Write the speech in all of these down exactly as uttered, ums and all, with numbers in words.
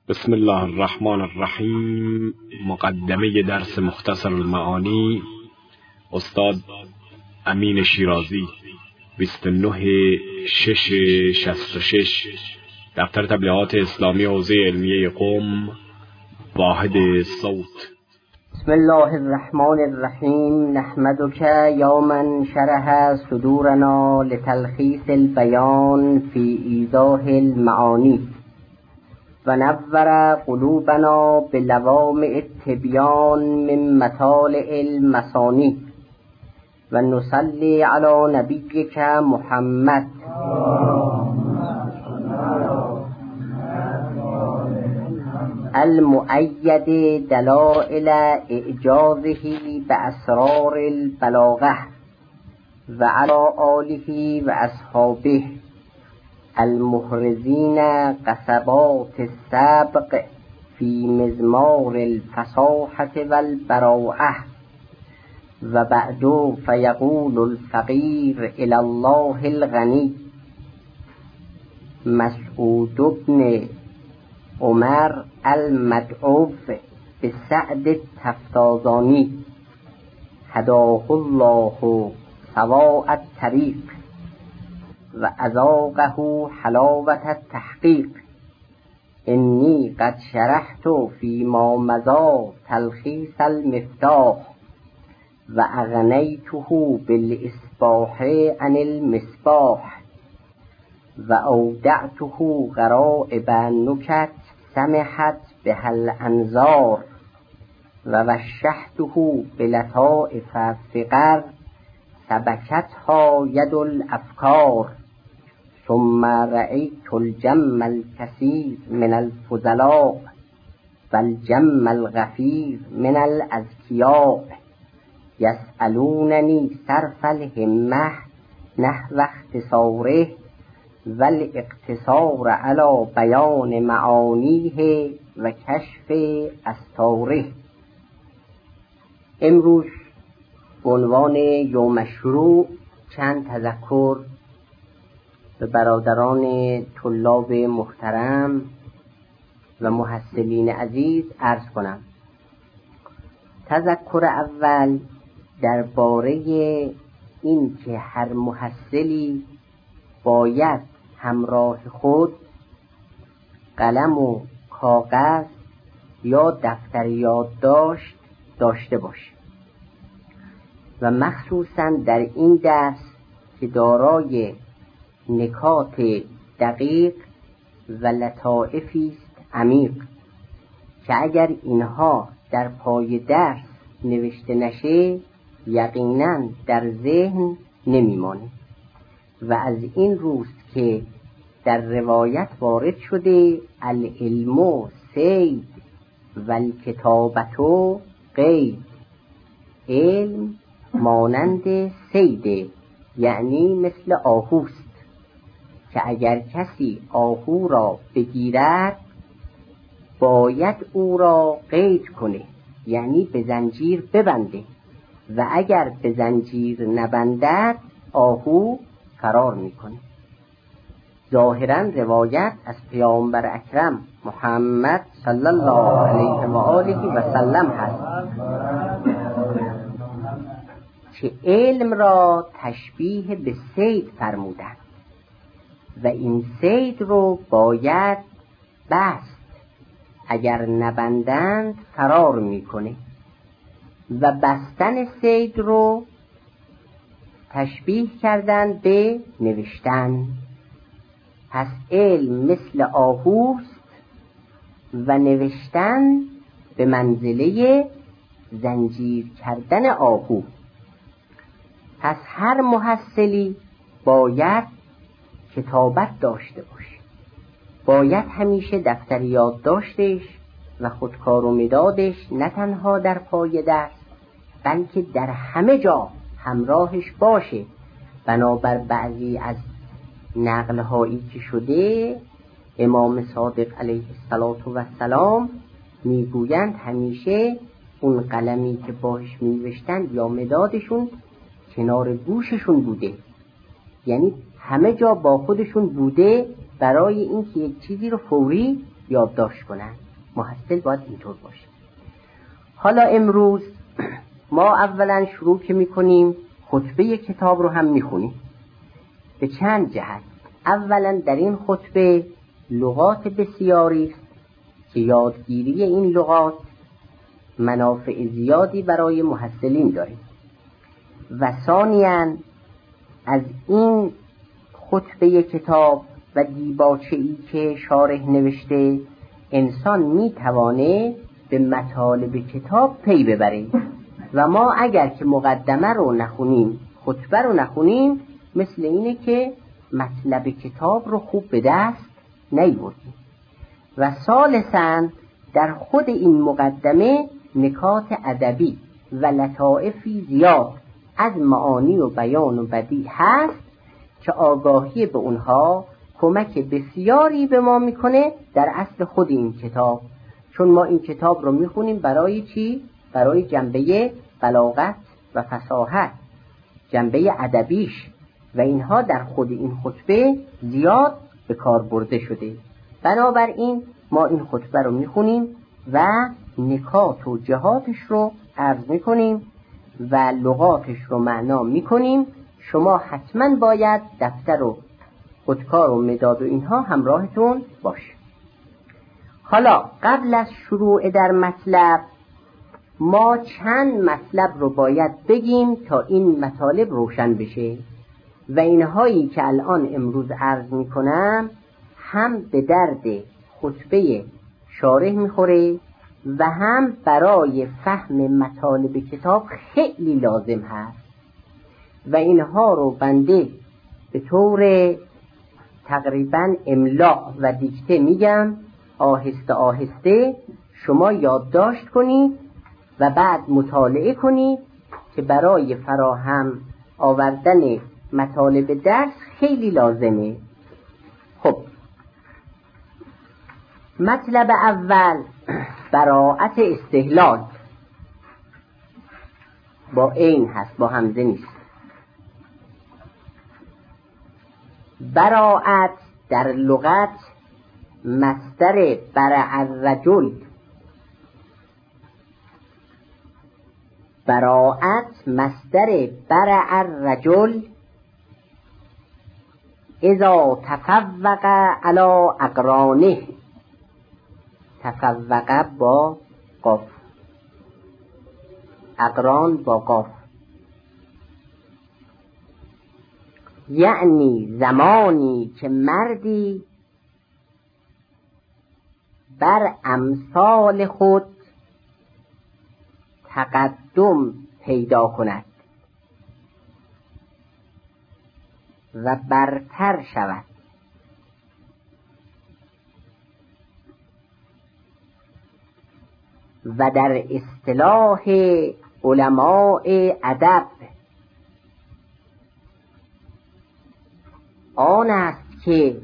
بسم الله الرحمن الرحیم. مقدمه درس مختصر المعانی استاد امین شیرازی، بیست و نه شش شصت و شش، دفتر تبلیغات اسلامی حوزه علمیه قم، واحد صوت. بسم الله الرحمن الرحیم. نحمدک یا من شرح صدورنا لتلخیص البیان فی ایضاح المعانی و نور قلوبنا بلوامع التبیان من مطالع المثانی و نصلی علی نبیک محمد المؤید دلائل اعجازه باسرار البلاغه و علی آله و اصحابه المحرزین قصبات السبق فی مزمار الفصاحة والبراعة. و بعد فیقول الفقیر الی الله الغنی مسعود بن عمر المدعوف بسعد التفتازانی هداه الله سواء الطریق و اذاقه حلاوة التحقیق. انی قد شرحت فی ما مضی تلخیص المفتاح و اغنیته بالاصباح عن المصباح و اودعته غرائب نکت سمحت بها الانظار و وشحته بلطائف فقر سبکتها ید الافکار. ثم رأیت الجم الکثیر من الفضلاء و الجم الغفیر من الاذکیاء یسألوننی صرف الهمه نحو اختصاره و الاقتصار علی بیان معانیه و کشف استاره. امروز به عنوان یوم شروع چند تذکر به برادران طلاب محترم و محصلین عزیز عرض کنم. تذکر اول درباره این که هر محصلی باید همراه خود قلم و کاغذ یا دفتر یادداشت داشته باشه و مخصوصا در این درس که دارای نکات دقیق و لطائفی است عمیق که اگر اینها در پای درس نوشته نشه یقینا در ذهن نمیمانه. و از این روست که در روایت وارد شده العلم صید و الکتابة قید. علم مانند صید، یعنی مثل آهوست که اگر کسی آهو را بگیرد باید او را قید کنه، یعنی به زنجیر ببنده و اگر به زنجیر نبندد آهو فرار میکنه. ظاهرا روایت از پیامبر اکرم محمد صلی الله علیه و آله و سلم هست که علم را تشبیه به صید فرمودند و این صید رو باید بست، اگر نبندند فرار میکنه. و بستن صید رو تشبیه کردند به نوشتن. پس علم مثل آهوست و نوشتن به منزله زنجیر کردن آهو. پس هر محصلی باید کتابت داشته باشه، باید همیشه دفتر یادداشتش و خودکار و مدادش نه تنها در پای درس بلکه در همه جا همراهش باشه. بنابر بعضی از نقل‌هایی که شده امام صادق علیه السلام میگویند همیشه اون قلمی که باش می‌نوشتند یا مدادشون کنار گوششون بوده، یعنی همه جا با خودشون بوده برای اینکه یک چیزی رو فوری یادداشت کنن. محصل باید اینطور باشه. حالا امروز ما اولا شروع که میکنیم خطبه کتاب رو هم میخونیم به چند جهت. اولا در این خطبه لغات بسیاری است که یادگیری این لغات منافع زیادی برای محصلین داره و ثانیاً از این خطبه کتاب و دیباچه‌ای که شارح نوشته انسان میتوانه به مطالب کتاب پی ببره و ما اگر که مقدمه رو نخونیم، خطبه رو نخونیم، مثل اینه که مطلب کتاب رو خوب به دست نیاوردیم. و ثالثاً در خود این مقدمه نکات ادبی و لطائفی زیاد از معانی و بیان و بدیع هست که آگاهی به اونها کمک بسیاری به ما میکنه در اصل خود این کتاب. چون ما این کتاب رو میخونیم برای چی؟ برای جنبه بلاغت و فصاحت، جنبه ادبیش، و اینها در خود این خطبه زیاد به کار برده شده. بنابراین ما این خطبه رو میخونیم و نکات و جهاتش رو عرض میکنیم و لغاتش رو معنا میکنیم. شما حتما باید دفتر و خودکار و مداد و اینها همراهتون باشه. حالا قبل از شروع در مطلب ما چند مطلب رو باید بگیم تا این مطالب روشن بشه و اینهایی که الان امروز عرض میکنم هم به درد خطبه شارح میخوره و هم برای فهم مطالب کتاب خیلی لازم هست و اینها رو بنده به طور تقریبا املا و دیکته میگم، آهسته آهسته شما یادداشت کنید و بعد مطالعه کنید که برای فراهم آوردن مطالب درس خیلی لازمه. خب مطلب اول براءت استهلال، با عین هست، با همزه نیست. براءت در لغت مصدر برع الرجل، براءت مصدر برع الرجل اذا تفوق علی اقرانه، تفوق با قاف، اقران با قاف، یعنی زمانی که مردی بر امثال خود تقدم پیدا کند و برتر شود. و در اصطلاح علماء ادب آن است که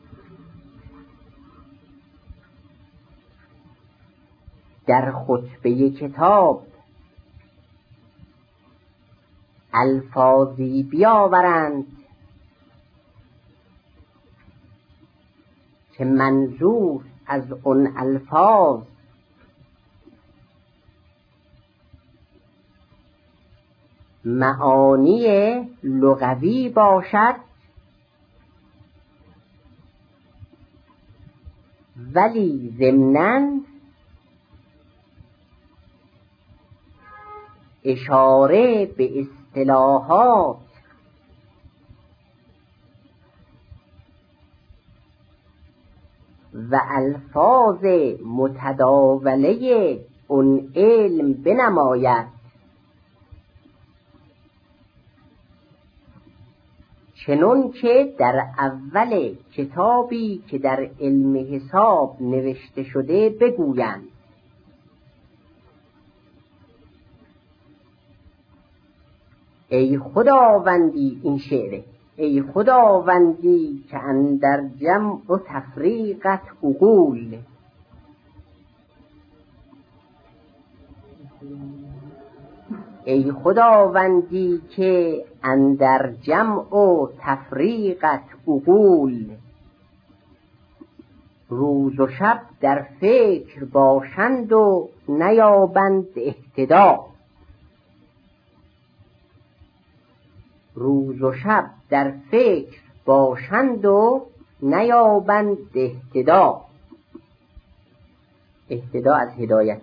در خطبه کتاب الفاظی بیاورند که منظور از اون الفاظ معانی لغوی باشد ولی ضمناً اشاره به اصطلاحات و الفاظ متداوله اون علم بنماید، چنون که در اول کتابی که در علم حساب نوشته شده بگویند ای خداوندی، این شعره، ای خداوندی که اندر جمع و تفریقت عقول، ای خداوندی که اندر جمع و تفریقت عقول، روز و شب در فکر باشند و نیابند اهتدا. روز و شب در فکر باشند و نیابند اهتدا. اهتدا از هدایت.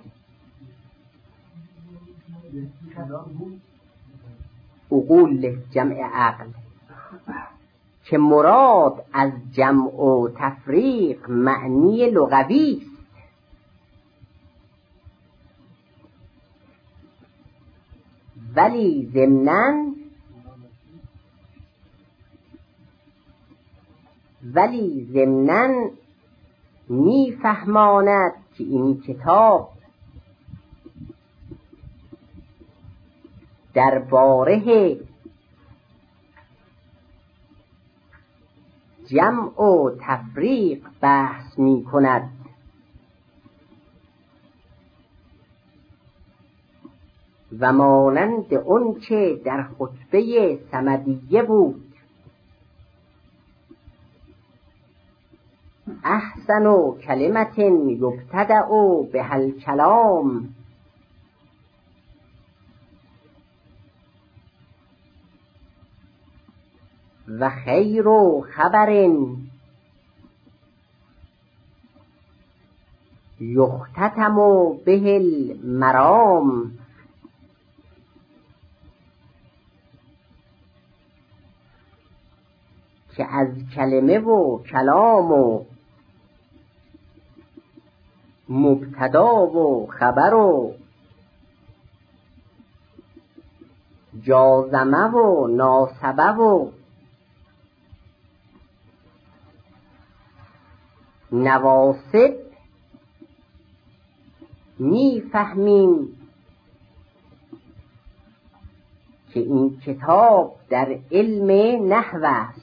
عقول جمع عقل، که مراد از جمع و تفریق معنی لغوی است. ولی ضمناً ولی ضمناً میفهماند که این کتاب درباره جمع و تفریق بحث می کند و مانند اون چه در خطبه صمدیه بود، احسن کلمت یبتدأ بها الکلام و خیر خبر یختتم به المرام. که از کلمه و کلام و مبتدا و خبر و جازمه و ناسبه و نواسب میفهمیم که این کتاب در علم نحو است.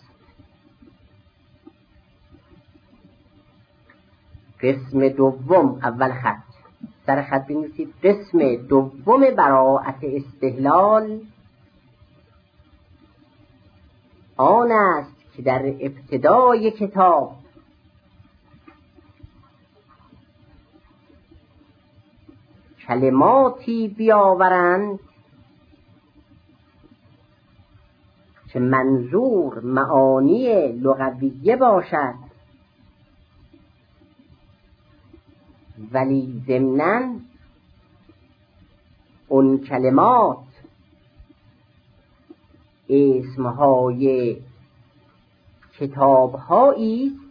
قسم دوم، اول خط سر خط بنویسید، قسم دوم براءت استحلال آن است که در ابتدای کتاب کلماتی بیاورند که منظور معانی لغویه باشد، ولی ضمناً اون کلمات اسمهای کتابهایی است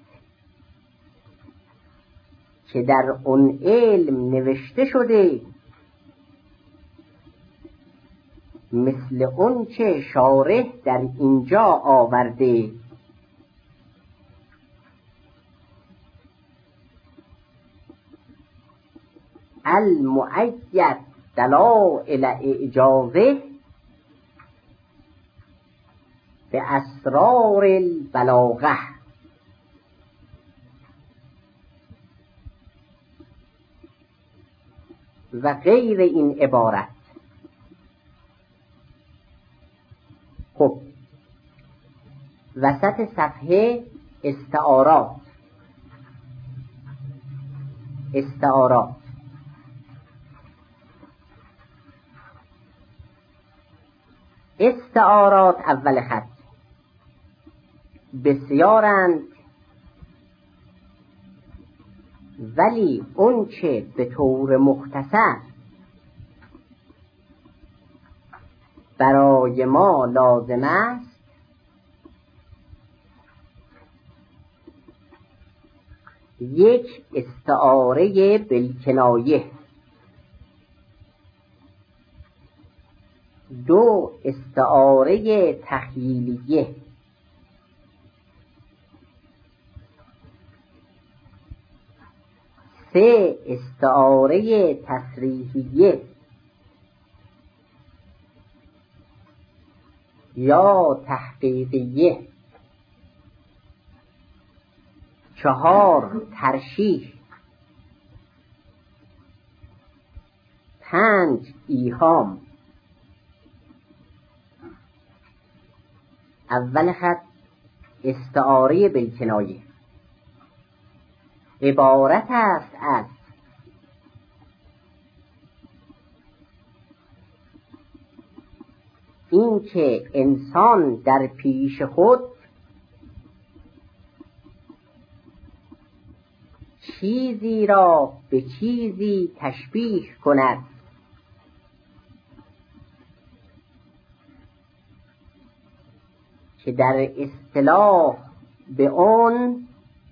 که در اون علم نوشته شده، مثل اون که شارح در اینجا آورده. المؤید دلائل اعجازه به اسرار البلاغه. و غیر این عبارت. خب وسط صفحه استعارات استعارات استعارات اول خط بسیارند، ولی اون چه به طور مختصر برای ما لازم است یک استعاره بالکنایه، دو استعاره تخیلیه، سه استعاره تصریحیه یا تحقیقیه، چهار ترشیح، پنج ایهام. اول خط استعاره بالکنایه. عبارت است از این که انسان در پیش خود چیزی را به چیزی تشبیه کند که در اصطلاح به آن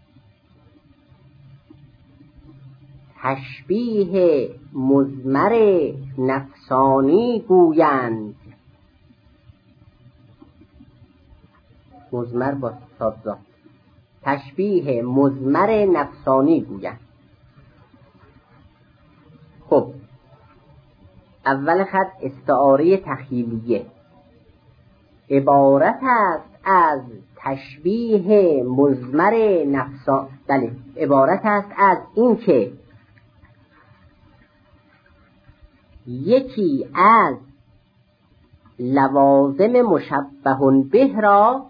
تشبیه مضمر نفسانی گویند. مضمر با صادزا، تشبیه مضمر نفسانی گویند. خب اول خط استعاره تخیلیه عبارت است از تشبیه مضمر نفسانی. بله، عبارت است از این که یکی از لوازم مشبه به را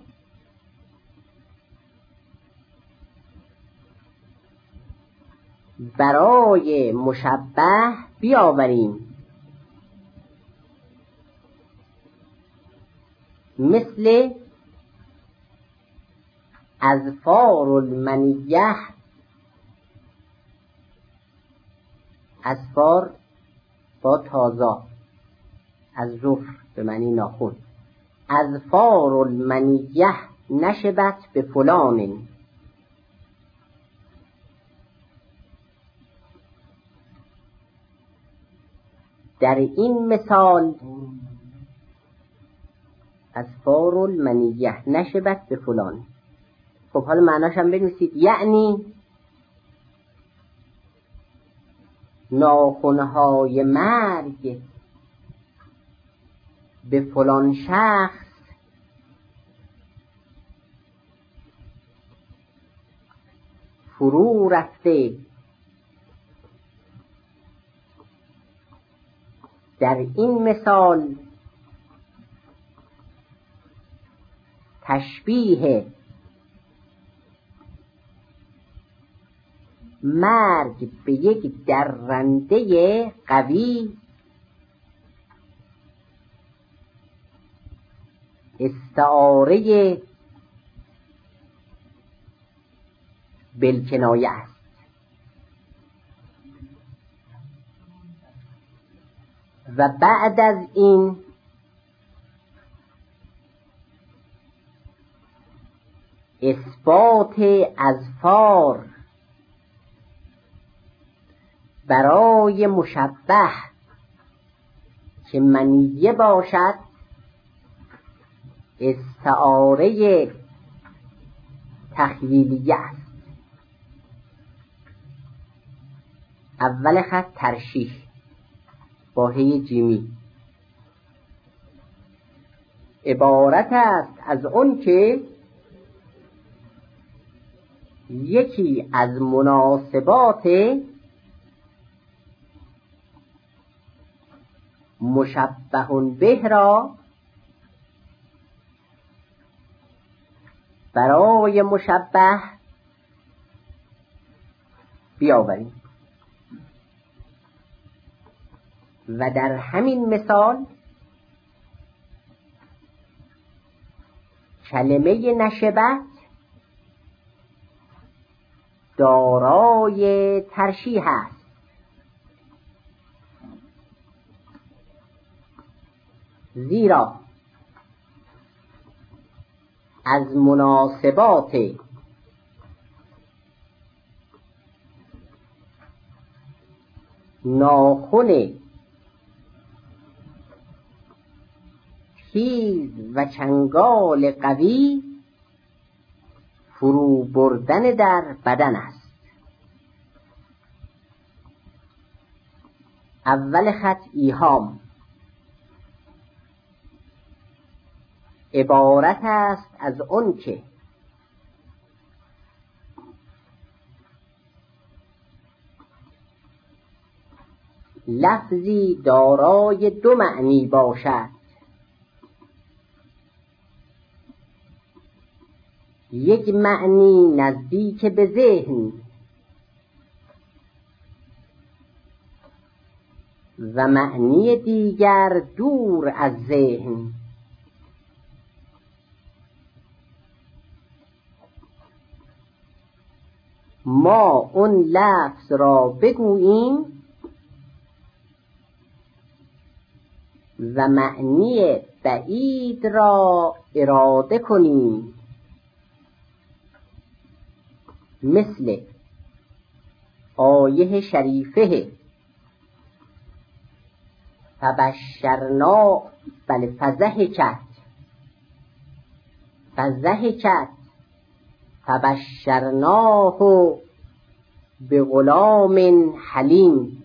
برای مشبه بیاوریم، مثل اظفار المنیه. اظفار با تازا، از ظفر به معنی ناخن. اظفار المنیه نشبت به فلان. در این مثال اظفار المنیه نشبت به فلان. خب حالا معناش هم بنویسید، یعنی ناخنهای مرگ به فلان شخص فرو رفته. در این مثال تشبیه مرگ به یک درنده قوی استعاره بالکنایه است. و بعد از این اثبات اظفار برای مشبه که منیه باشد استعاره تخیلیه است. اول خط ترشیح با هی جیمی عبارت است از اون که یکی از مناسبات مشبه به را برای مشبه بیاوریم و در همین مثال کلمه نشبت دارای ترشیح است، زیرا از مناسبات ناخن تیز و چنگال قوی فرو بردن در بدن است. اول خط ایهام عبارت است از اون که لفظی دارای دو معنی باشد، یک معنی نزدیک به ذهن و معنی دیگر دور از ذهن. ما اون لفظ را بگوییم و معنی بعید را اراده کنیم، مثل آیه شریفه فبشرنا بل فضحکت فضحکت فبشرناه بغلام حلیم.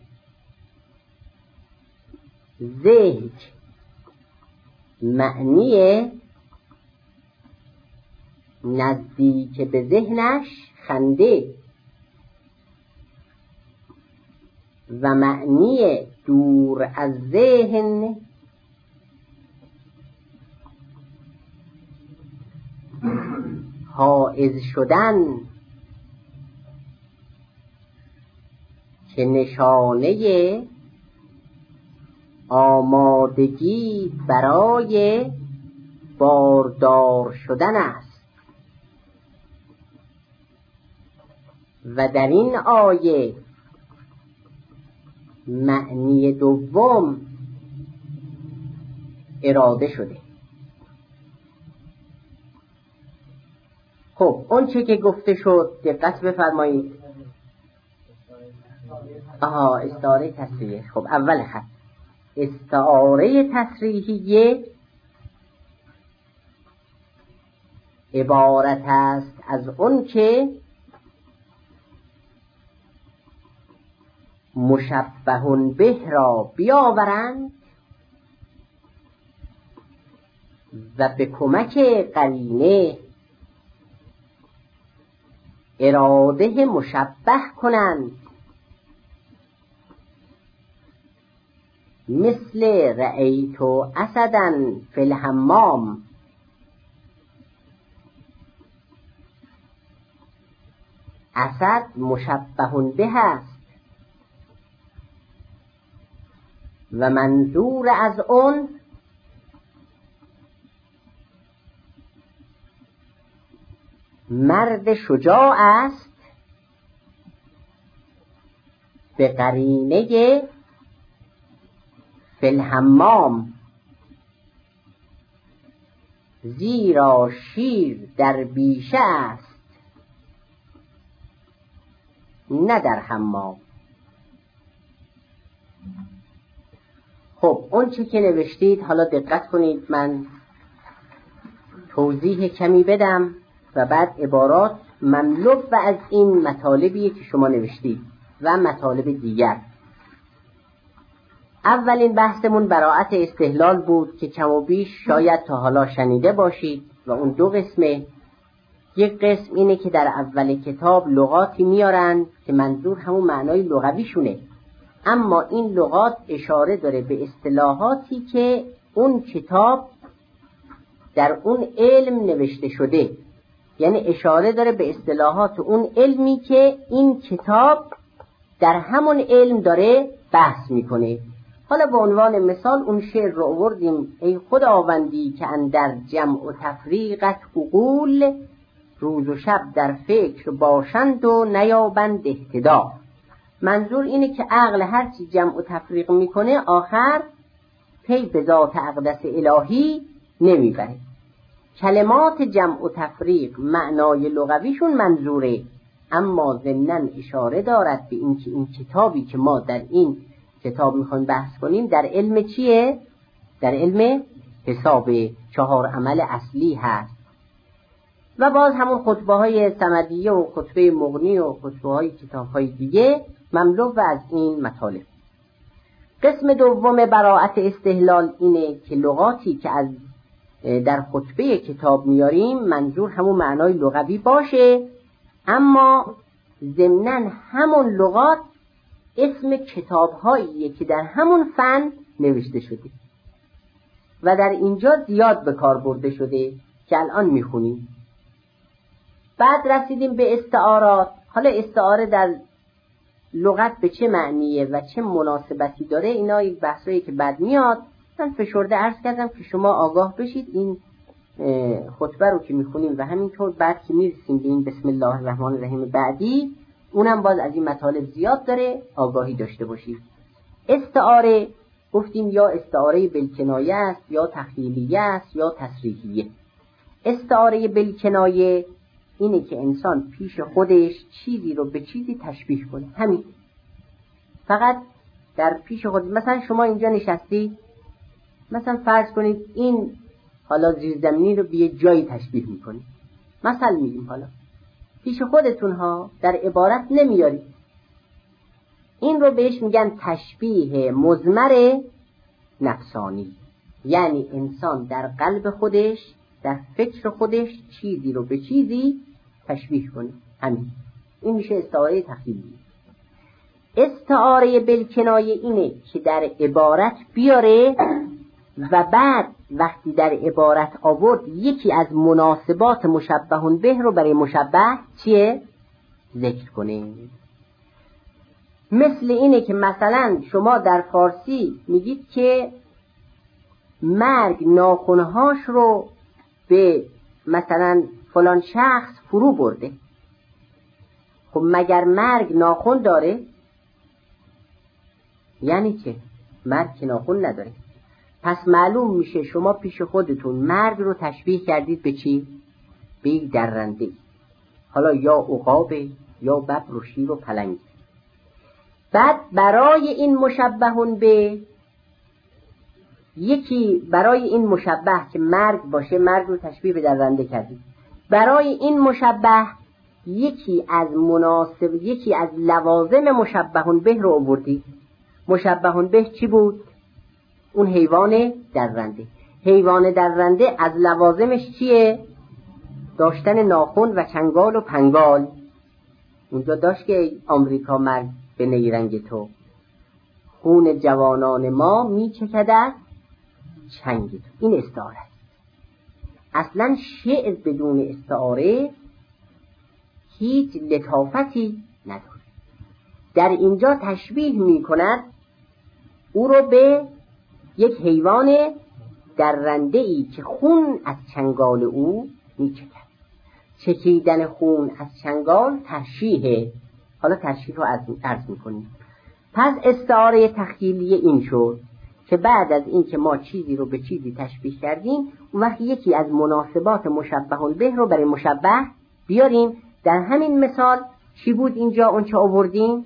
ضحک معنی نزدیک به ذهنش خنده و معنی دور از ذهن حائز شدن، که نشانه آمادگی برای باردار شدن است. و در این آیه معنی دوم اراده شده. خب اون چه که گفته شد دقت بفرمایید. آها استعاره تصریحیه. خب اول خط استعاره تصریحیه عبارت است از اون که مشبه به را بیاورند و به کمک قرینه اراده مشبه کنند، مثل رأیت اسدا فی الحمام. اسد مشبه به است و منظور از اون مرد شجاع است به قرینه فی الحمام، زیرا شیر در بیشه است نه در حمام. خب اون چی که نوشتید حالا دقت کنید، من توضیح کمی بدم و بعد عبارات مملو از این مطالبی که شما نوشتید و مطالب دیگر. اولین بحثمون براءت استحلال بود که کم و بیش شاید تا حالا شنیده باشید و اون دو قسمه. یک قسم اینه که در اول کتاب لغاتی میارن که منظور همون معنای لغویشونه، اما این لغات اشاره داره به اصطلاحاتی که اون کتاب در اون علم نوشته شده، یعنی اشاره داره به اصطلاحات اون علمی که این کتاب در همون علم داره بحث میکنه. حالا به عنوان مثال اون شعر رو آوردیم: ای خداوندی که اندر جمع و تفریقت عقول، روز و شب در فکر باشند و نیابند اهتدا. منظور اینه که عقل هرچی جمع و تفریق میکنه آخر پی به ذات اقدس الهی نمیبره. کلمات جمع و تفریق معنای لغویشون منظوره، اما ضمناً اشاره دارد به این که این کتابی که ما در این کتاب میخوایم بحث کنیم در علم چیه؟ در علم حساب، چهار عمل اصلی هست. و باز همون خطبه های صمدیه و خطبه مغنی و خطبه های کتاب های دیگه مملو از این مطالب. قسم دوم براءت استحلال اینه که لغاتی که از در خطبه کتاب میاریم منظور همون معنای لغوی باشه، اما ضمناً همون لغات اسم کتاب‌هاییه که در همون فن نوشته شده و در اینجا زیاد به کار برده شده که الان میخونیم. بعد رسیدیم به استعارات. حالا استعاره در لغت به چه معنیه و چه مناسبتی داره، اینا یک بحثایی که بعد میاد. من فشرده عرض کردم که شما آگاه بشید این خطبه رو که میخونیم و همینطور بعد که میرسیم به این بسم الله الرحمن الرحیم بعدی، اونم باز از این مطالب زیاد داره، آگاهی داشته باشید. استعاره گفتیم یا استعاره بالکنایه است یا تخیلیه است یا تصریحیه. استعاره بالکنایه اینه که انسان پیش خودش چیزی رو به چیزی تشبیه کنه، همین فقط در پیش خود. مثلا شما اینجا نشستی، مثلا فرض کنید این حالا زیرزمینی رو به یه جایی تشبیه میکنید، مثلا میگیم حالا پیش خودتون ها در عبارت نمیارید، این رو بهش میگن تشبیه مضمر نفسانی. یعنی انسان در قلب خودش، در فکر خودش چیزی رو به چیزی تشبیه کنه، همین. این میشه استعاره تخیلی. استعاره بالکنایه اینه که در عبارت بیاره و بعد وقتی در عبارت آورد یکی از مناسبات مشبه به رو برای مشبه چیه؟ ذکر کنه. مثل اینه که مثلا شما در فارسی میگید که مرگ ناخنهاش رو به مثلا فلان شخص فرو برده. خب مگر مرگ ناخن داره؟ یعنی چه؟ مرگ که ناخن نداره. پس معلوم میشه شما پیش خودتون مرگ رو تشبیه کردید به چی؟ به یک درنده، حالا یا عقابه یا ببر و شیر و پلنگ. بعد برای این مشبهون به یکی، برای این مشبه که مرگ باشه، مرگ رو تشبیه به درنده کردید. برای این مشبه یکی از مناسب یکی از لوازم مشبهون به رو آوردید. مشبهون به چی بود؟ اون حیوان درنده. حیوان درنده از لوازمش چیه؟ داشتن ناخن و چنگال و پنگال. اونجا داشت که آمریکا مرگ به نیرنگ تو، خون جوانان ما می چکد چنگ تو. این استعاره است. اصلا شعر بدون استعاره هیچ لطافتی نداره. در اینجا تشبیه می کند او رو به یک حیوان درنده‌ای که خون از چنگال او می چکد. چکیدن خون از چنگال ترشیحه. حالا ترشیح رو عرض می کنیم. پس استعاره تخیلیه این شد که بعد از این که ما چیزی رو به چیزی تشبیه کردیم، اون وقت یکی از مناسبات مشبه به رو برای مشبه بیاریم. در همین مثال چی بود اینجا اون چه آوردیم؟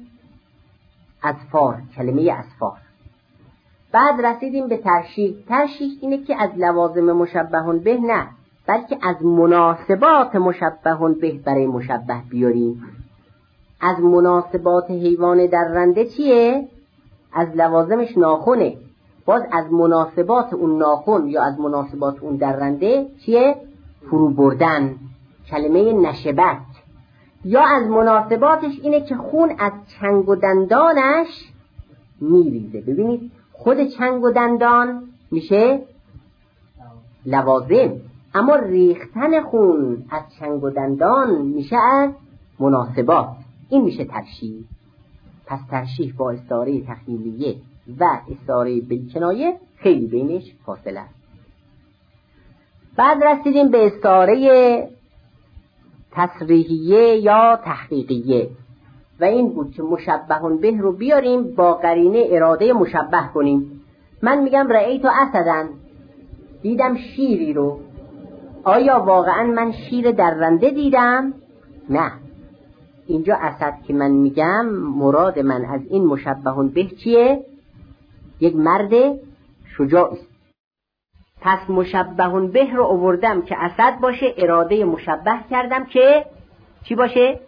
اظفار، کلمه اظفار. بعد رسیدیم به ترشیح. ترشیح اینه که از لوازم مشبه به نه، بلکه از مناسبات مشبه به برای مشبه بیاریم. از مناسبات حیوان درنده چیه؟ از لوازمش ناخنه. باز از مناسبات اون ناخن یا از مناسبات اون درنده چیه؟ فرو بردن، کلمه نشبت. یا از مناسباتش اینه که خون از چنگ و دندانش میریزه. ببینید خود چنگ و دندان میشه لوازم، اما ریختن خون از چنگ و دندان میشه از مناسبات. این میشه ترشیح. پس ترشیح با استعاره تخیلیه و استعاره بالکنایه خیلی بینش فاصله است. بعد رسیدیم به استعاره تصریحیه یا تحقیقیه و این بود که مشبهون به رو بیاریم با قرینه اراده مشبه کنیم. من میگم رأیت اسدن، دیدم شیری رو. آیا واقعا من شیر درنده دیدم؟ نه. اینجا اسد که من میگم مراد من از این مشبهون به چیه؟ یک مرد شجاعی. پس مشبهون به رو آوردم که اسد باشه، اراده مشبه کردم که چی باشه؟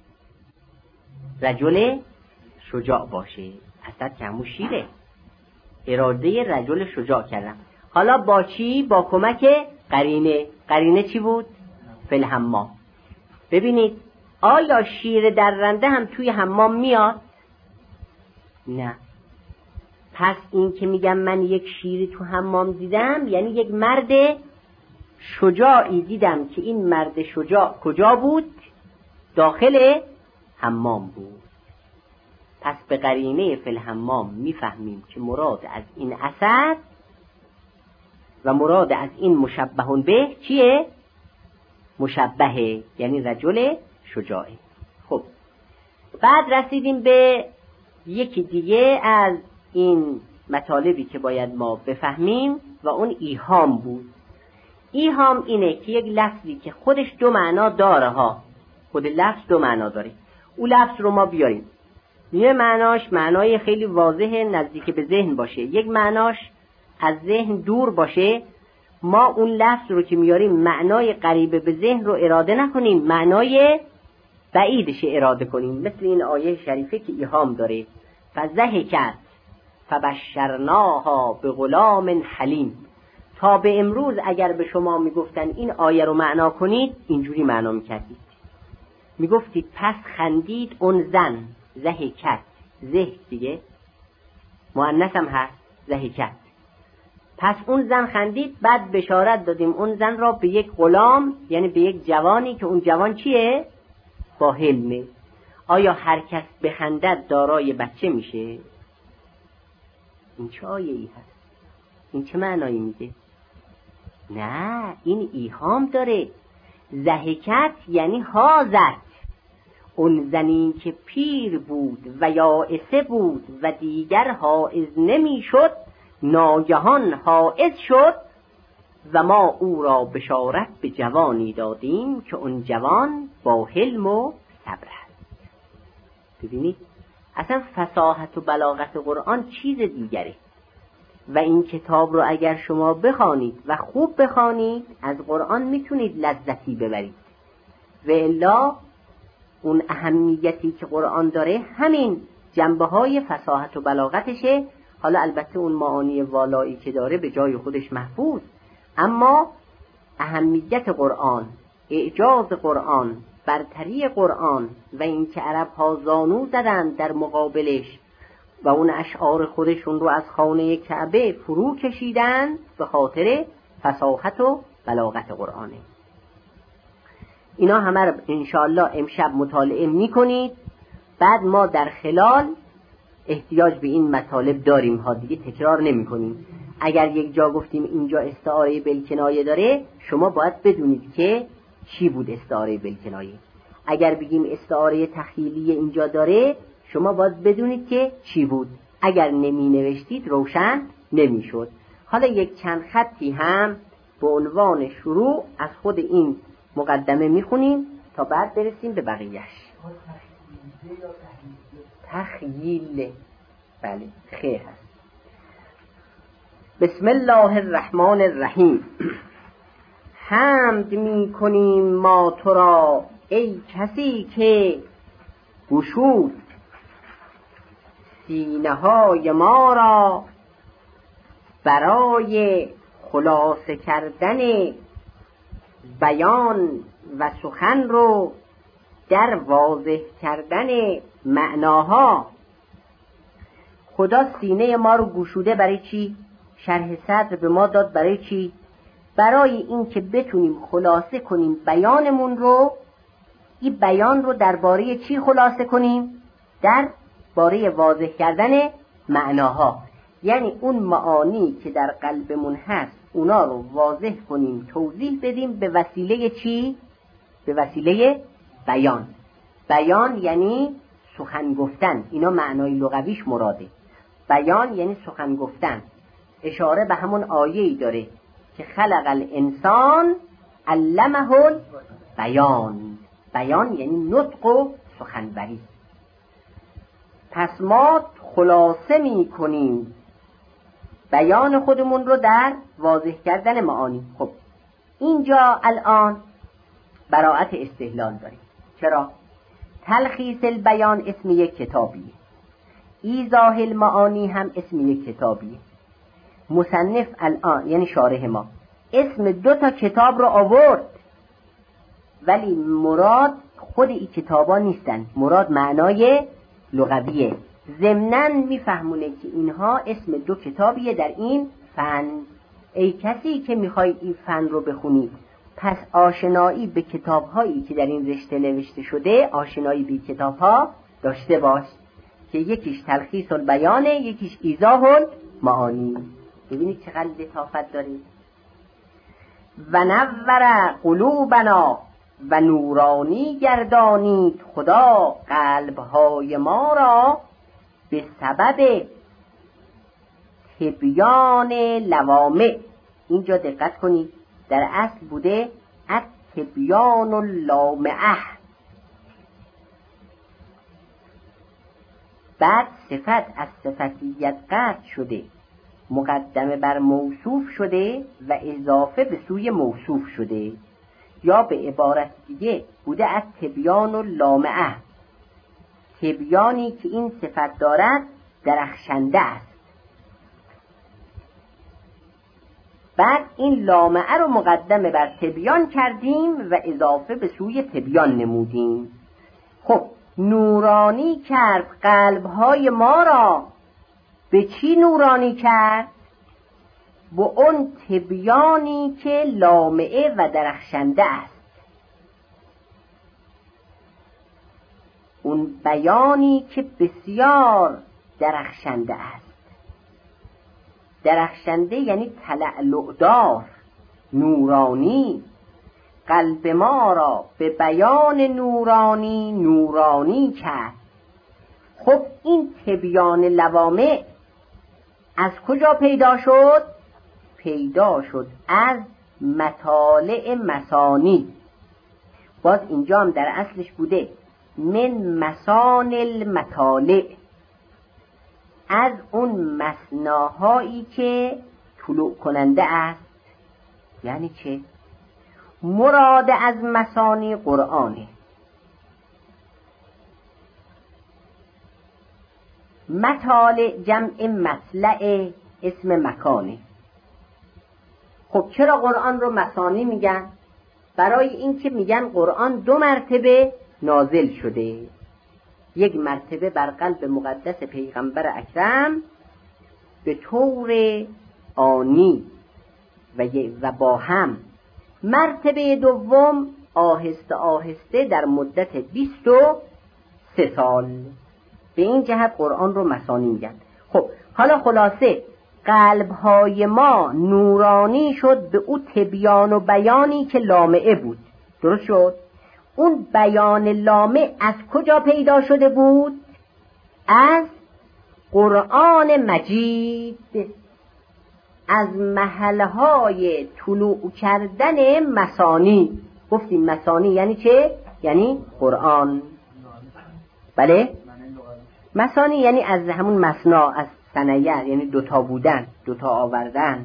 رجل شجاع باشه. اسد که همون شیره، اراده رجل شجاع کردم. حالا با چی؟ با کمک قرینه. قرینه چی بود؟ فل حمام. ببینید آیا شیر درنده هم توی حمام میاد؟ نه. پس این که میگم من یک شیری تو حمام دیدم یعنی یک مرد شجاعی دیدم که این مرد شجاع کجا بود؟ داخل حمام بود. پس به قرینه فی الحمام میفهمیم که مراد از این اسد و مراد از این مشبه به چیه؟ مشبهه، یعنی رجل شجاعه. خب بعد رسیدیم به یکی دیگه از این مطالبی که باید ما بفهمیم و اون ایهام بود. ایهام اینه که یک لفظی که خودش دو معنا داره ها، خود لفظ دو معنا داره، اون لفظ رو ما بیاریم. یه معناش معنای خیلی واضح نزدیک به ذهن باشه، یک معناش از ذهن دور باشه. ما اون لفظ رو که میاریم معنای قریب به ذهن رو اراده نکنیم، معنای بعیدش اراده کنیم. مثل این آیه شریفه که ایهام داره، فضحکت فبشرناها بغلام حلیم. تا به امروز اگر به شما میگفتن این آیه رو معنا کنید، اینجوری معنا میکردید، میگفتید پس خندید اون زن، ضحکت، ضحک دیگه مؤنث هم هست، ضحکت، پس اون زن خندید. بعد بشارت دادیم اون زن را به یک غلام، یعنی به یک جوانی که اون جوان چیه؟ با حلمه. آیا هر کس بخندد دارای بچه میشه؟ این چه آیه ای هست؟ این چه معنایی میده؟ نه، این ایهام داره. ضحکت یعنی حازت، اون زنی که پیر بود و یائسه بود و دیگر حائز نمیشد، ناگهان حائز شد و ما او را بشارت به جوانی دادیم که اون جوان با حلم و صبر است. ببینید اصلا فصاحت و بلاغت قرآن چیز دیگره و این کتاب رو اگر شما بخوانید و خوب بخوانید از قرآن میتونید لذتی ببرید، و الا اون اهمیتی که قرآن داره همین جنبه های فصاحت و بلاغتشه. حالا البته اون معانی والایی که داره به جای خودش محفوظ، اما اهمیت قرآن، اعجاز قرآن، برتری قرآن و این که عرب ها زانو زدن در مقابلش و اون اشعار خودشون رو از خانه کعبه فرو کشیدن به خاطر فصاحت و بلاغت قرآنه. اینا همه رو انشاءالله امشب مطالعه میکنید. بعد ما در خلال احتیاج به این مطالب داریم ها، دیگه تکرار نمی کنیم. اگر یک جا گفتیم اینجا استعاره بالکنایه داره، شما باید بدونید که چی بود استعاره بالکنایه. اگر بگیم استعاره تخیلی اینجا داره، شما باید بدونید که چی بود. اگر نمی نوشتید روشن نمی شد. حالا یک چند خطی هم به عنوان شروع از خود این مقدمه می خونیم تا بعد برسیم به بقیهش. تخییل، بله خیر هست. بسم الله الرحمن الرحیم. حمد می کنیم ما تو را ای کسی که گشود سینه های ما را برای خلاصه کردن بیان و سخن رو در واضح کردن معناها. خدا سینه ما رو گشوده برای چی؟ شرح صدر به ما داد برای چی؟ برای این که بتونیم خلاصه کنیم بیانمون رو. این بیان رو درباره چی خلاصه کنیم؟ در باره واضح کردن معناها، یعنی اون معانی که در قلبمون هست اونا رو واضح کنیم، توضیح بدیم به وسیله چی؟ به وسیله بیان. بیان یعنی سخن گفتن، اینا معنای لغویش مراده. بیان یعنی سخن گفتن، اشاره به همون آیه‌ای داره که خلق الانسان علمه البیان. بیان یعنی نطق و سخنوری. پس ما خلاصه می کنیم بیان خودمون رو در واضح کردن معانی. خب اینجا الان براءت استحلال داریم. چرا؟ تلخیص البیان اسم یک کتابیه، ایضاح المعانی هم اسم یک کتابیه. مصنف الان یعنی شارح ما اسم دو تا کتاب رو آورد، ولی مراد خود این کتابا نیستن، مراد معنای لغویه. ضمناً میفهمونه که اینها اسم دو کتابیه در این فن. ای کسی که میخوای این فن رو بخونی، پس آشنایی به کتابهایی که در این رشته نوشته شده، آشنایی به کتابها داشته باش. که یکیش تلخیص البیانه، یکیش ایضاح المعانی. ببینید چقدر لطافت داره. و نور قلوبنا و نورانی گردانید خدا قلبهای ما را به سبب تبیان لوامع. اینجا دقت کنید، در اصل بوده التبیان اللامعه، بعد صفت از صفتیت قطع شده، مقدمه بر موصوف شده و اضافه به سوی موصوف شده، یا به عبارت دیگه بوده از تبیان اللامعه، تبیانی که این صفت دارد درخشنده است. بعد این لامعه رو مقدمه بر تبیان کردیم و اضافه به سوی تبیان نمودیم. خب نورانی کرد قلبهای ما را. به چی نورانی کرد؟ به اون تبیانی که لامعه و درخشنده است، اون بیانی که بسیار درخشنده است. درخشنده یعنی تلألؤدار، نورانی. قلب ما را به بیان نورانی نورانی کرد. خب این تبیان لوامع از کجا پیدا شد؟ پیدا شد از مطالع مثانی. باز اینجا هم در اصلش بوده من مسان المطالع، از اون مثناهایی که طلوع کننده است. یعنی چه؟ مراد از مسانی قرآنه. مطالع جمع مطلع، اسم مکانه. خب چرا قرآن رو مسانی میگن؟ برای اینکه میگن قرآن دو مرتبه نازل شده، یک مرتبه بر قلب مقدس پیغمبر اکرم به طور آنی و, و با هم، مرتبه دوم آهسته آهسته در مدت بیست و سه سال. به این جهت قرآن رو مسانی میگن. خب حالا خلاصه قلبهای ما نورانی شد به او تبیان و بیانی که لامعه بود. درست شد؟ اون بیان لامع از کجا پیدا شده بود؟ از قرآن مجید، از محلهای طلوع کردن مسانی. گفتیم مسانی یعنی چه؟ یعنی قرآن. بله؟ مسانی یعنی از همون مسنا، از سنیه، یعنی دوتا بودن، دوتا آوردن.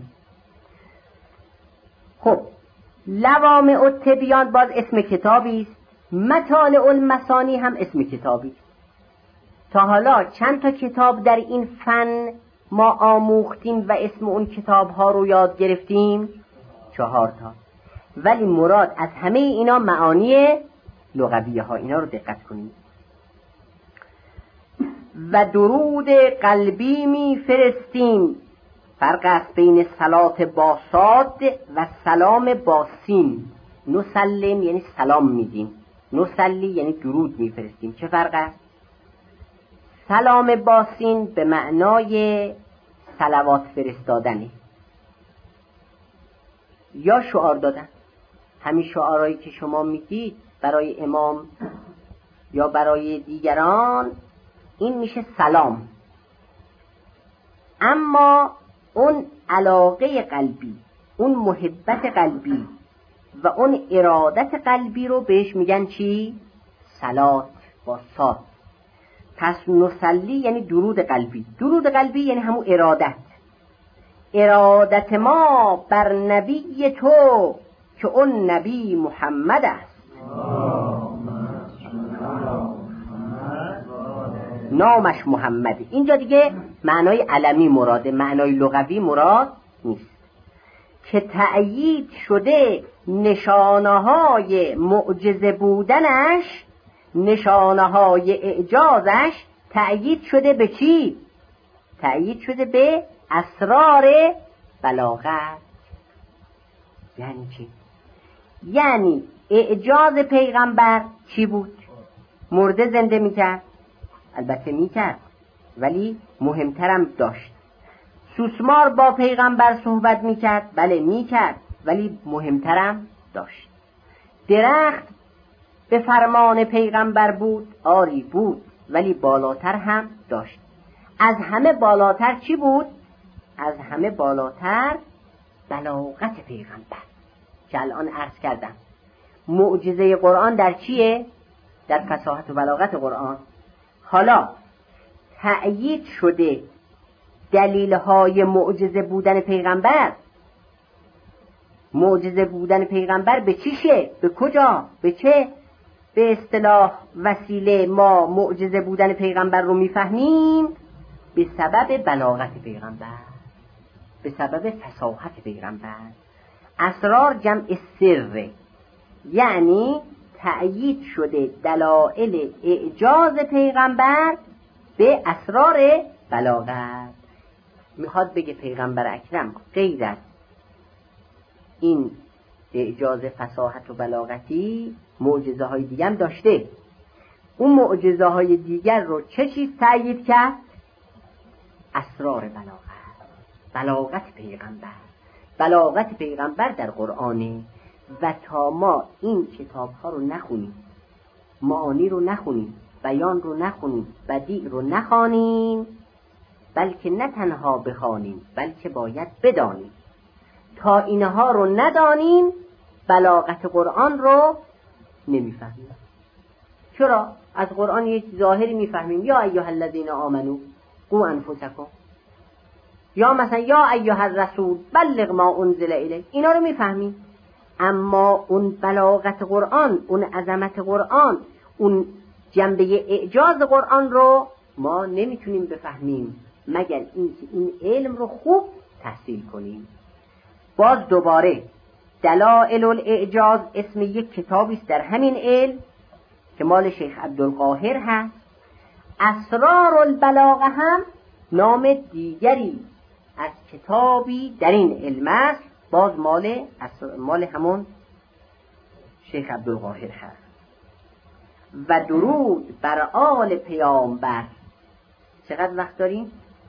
خب لوامع التبیان باز اسم کتابی است، مطالع المسانی هم اسم کتابی است. تا حالا چند تا کتاب در این فن ما آموختیم و اسم اون کتاب ها رو یاد گرفتیم؟ چهار تا. ولی مراد از همه اینا معانی لغویه ها. اینا رو دقت کنید. و درود قلبی می فرستیم. فرق است بین صلات با صاد و سلام با سین. نسلم یعنی سلام میدیم، نسلی یعنی درود می فرستیم. چه فرق است؟ سلام با سین به معنای صلوات فرستادنه یا شعار دادن. همین شعارهایی که شما میگید برای امام یا برای دیگران، این میشه سلام. اما اون علاقه قلبی، اون محبت قلبی و اون ارادت قلبی رو بهش میگن چی؟ صلات با صاد. پس نسلی یعنی درود قلبی. درود قلبی یعنی همون ارادت. ارادت ما بر نبی تو که اون نبی محمد است. نامش محمده. اینجا دیگه معنای علمی مراده، معنای لغوی مراد نیست. که تأیید شده نشانه‌های معجزه بودنش، نشانه‌های اعجازش تأیید شده به چی؟ تأیید شده به اسرار بلاغت. یعنی چی؟ یعنی اعجاز پیغمبر چی بود؟ مرده زنده میکرد؟ البته میکرد، ولی مهمترم داشت. سوسمار با پیغمبر صحبت میکرد، بله میکرد، ولی مهمترم داشت. درخت به فرمان پیغمبر بود، آری بود، ولی بالاتر هم داشت. از همه بالاتر چی بود؟ از همه بالاتر بلاغت پیغمبر که الان عرض کردم. معجزه قرآن در چیه؟ در فصاحت و بلاغت قرآن. حالا تأیید شده دلیل‌های معجزه بودن پیغمبر. معجزه بودن پیغمبر به چیشه؟ به کجا؟ به چه به اصطلاح وسیله ما معجزه بودن پیغمبر رو میفهمیم؟ به سبب بلاغت پیغمبر، به سبب فصاحت پیغمبر. اسرار جمع سر، یعنی تأیید شده دلائل اعجاز پیغمبر به اسرار بلاغت. میخواد بگه پیغمبر اکرم غیر از این اعجاز فصاحت و بلاغتی معجزه های دیگه هم داشته. اون معجزه های دیگر رو چه چیز تأیید کرد؟ اسرار بلاغت، بلاغت پیغمبر. بلاغت پیغمبر در قرآنه و تا ما این کتاب ها رو نخونیم، معانی رو نخونیم، بیان رو نخونیم، بدیع رو نخوانیم، بلکه نه تنها بخوانیم بلکه باید بدانیم. تا اینها رو ندانیم بلاغت قرآن رو نمیفهمیم. چرا؟ از قرآن یک ظاهری میفهمیم، یا ایها الذین آمنو قوا انفسکم، یا مثلا یا ایها الرسول بلغ ما انزل الیک، اینا رو میفهمیم. اما اون بلاغت قرآن، اون عظمت قرآن، اون جنبه اعجاز قرآن رو ما نمیتونیم بفهمیم مگر اینکه این علم رو خوب تحصیل کنیم. باز دوباره دلائل الاعجاز اسم یک کتابی است در همین علم که مال شیخ عبدالقاهر هست. اسرار البلاغه هم نام دیگری از کتابی در این علم است، باز مال مال همون شیخ عبدالقاهر هست. و درود بر آل پیامبر. چقدر وقت داریم؟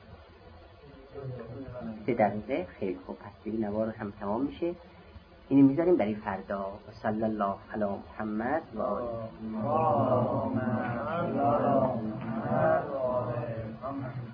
سه دقیقه. خیلی خوب، پس دیگه نوار هم تمام میشه. اینو میذاریم برای فردا. و صلی الله علی محمد و آله.